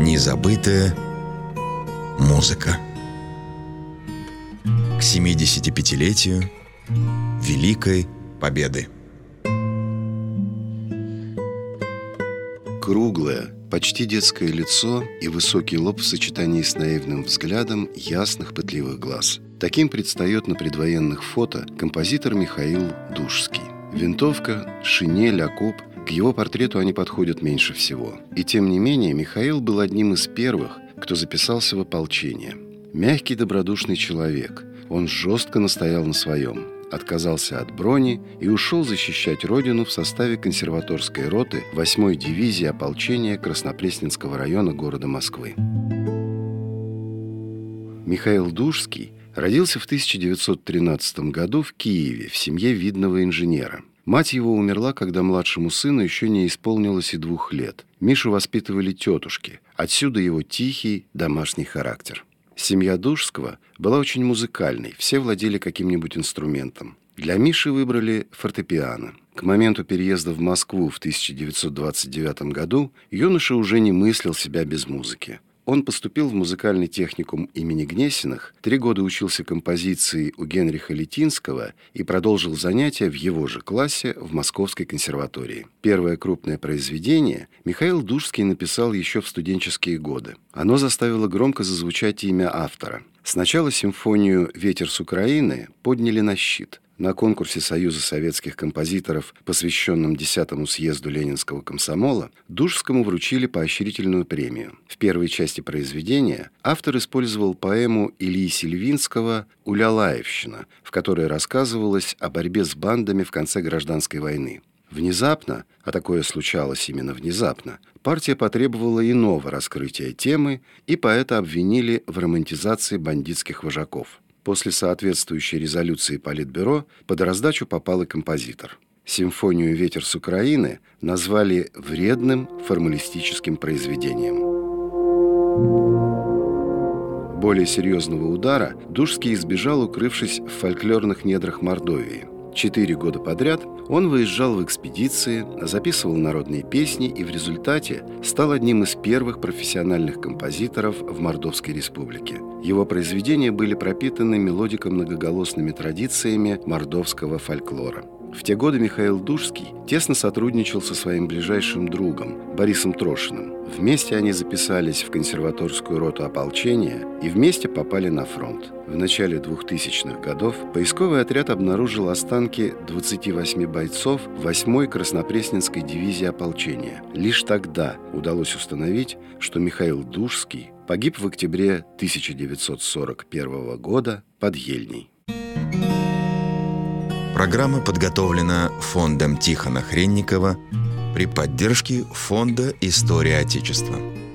Незабытая музыка. К 75-летию Великой Победы. Круглое, почти детское лицо и высокий лоб в сочетании с наивным взглядом ясных пытливых глаз. Таким предстает на предвоенных фото композитор Михаил Душский. Винтовка, шинель, окоп – к его портрету они подходят меньше всего. И тем не менее, Михаил был одним из первых, кто записался в ополчение. Мягкий, добродушный человек. Он жестко настоял на своем. Отказался от брони и ушел защищать родину в составе консерваторской роты 8-й дивизии ополчения Краснопресненского района города Москвы. Михаил Душский родился в 1913 году в Киеве в семье видного инженера. Мать его умерла, когда младшему сыну еще не исполнилось и 2 лет. Мишу воспитывали тетушки. Отсюда его тихий домашний характер. Семья Душского была очень музыкальной, все владели каким-нибудь инструментом. Для Миши выбрали фортепиано. К моменту переезда в Москву в 1929 году юноша уже не мыслил себя без музыки. Он поступил в музыкальный техникум имени Гнесиных, 3 года учился композиции у Генриха Литинского и продолжил занятия в его же классе в Московской консерватории. Первое крупное произведение Михаил Душский написал еще в студенческие годы. Оно заставило громко зазвучать имя автора. Сначала симфонию «Ветер с Украины» подняли на щит. На конкурсе Союза советских композиторов, посвященном 10-му съезду Ленинского комсомола, Душскому вручили поощрительную премию. В первой части произведения автор использовал поэму Ильи Сильвинского «Улялаевщина», в которой рассказывалось о борьбе с бандами в конце гражданской войны. Внезапно, а такое случалось именно внезапно, партия потребовала иного раскрытия темы, и поэта обвинили в романтизации бандитских вожаков. После соответствующей резолюции Политбюро под раздачу попал и композитор. Симфонию «Ветер с Украины» назвали вредным формалистическим произведением. Более серьезного удара Душский избежал, укрывшись в фольклорных недрах Мордовии. 4 года подряд он выезжал в экспедиции, записывал народные песни и в результате стал одним из первых профессиональных композиторов в Мордовской республике. Его произведения были пропитаны мелодико-многоголосными традициями мордовского фольклора. В те годы Михаил Душский тесно сотрудничал со своим ближайшим другом Борисом Трошиным. Вместе они записались в консерваторскую роту ополчения и вместе попали на фронт. В начале 2000-х годов поисковый отряд обнаружил останки 28 бойцов 8-й Краснопресненской дивизии ополчения. Лишь тогда удалось установить, что Михаил Душский погиб в октябре 1941 года под Ельней. Программа подготовлена фондом Тихона Хренникова при поддержке Фонда «История Отечества».